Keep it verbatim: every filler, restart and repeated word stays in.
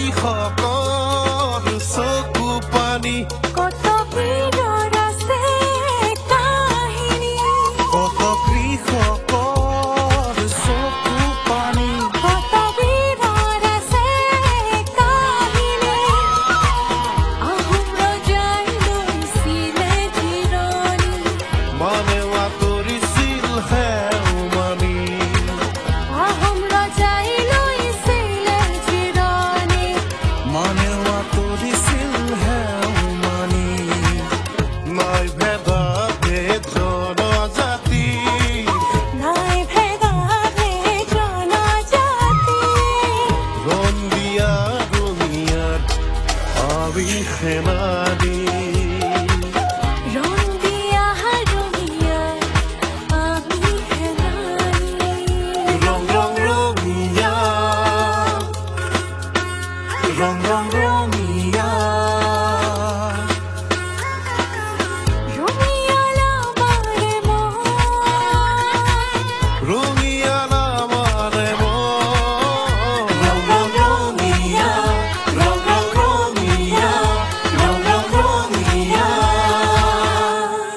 কৃষকৰ চকু পানী কত পীৰৰ আছে কাহিনী কত কৃষকৰ চকু পানী কত পীৰৰ আছে কাহিনী আহোম ৰজাই লৈছিলে জিৰণি মানে আঁতৰিছিল হেউমানি আহোম ৰজাই লৈছিলে জিৰণি মানে আঁতৰিছিল হেউমানি নাই ভেদা ভেদ জনজাতি নাই ভেদা ভেদ জনজাতি ৰন্দিয়া ৰঙিয়াত আমি সেনানী ৰন্দিয়া ৰঙিয়াত আমি সেনানী ৰং ৰং ৰঙিয়া ৰং ৰং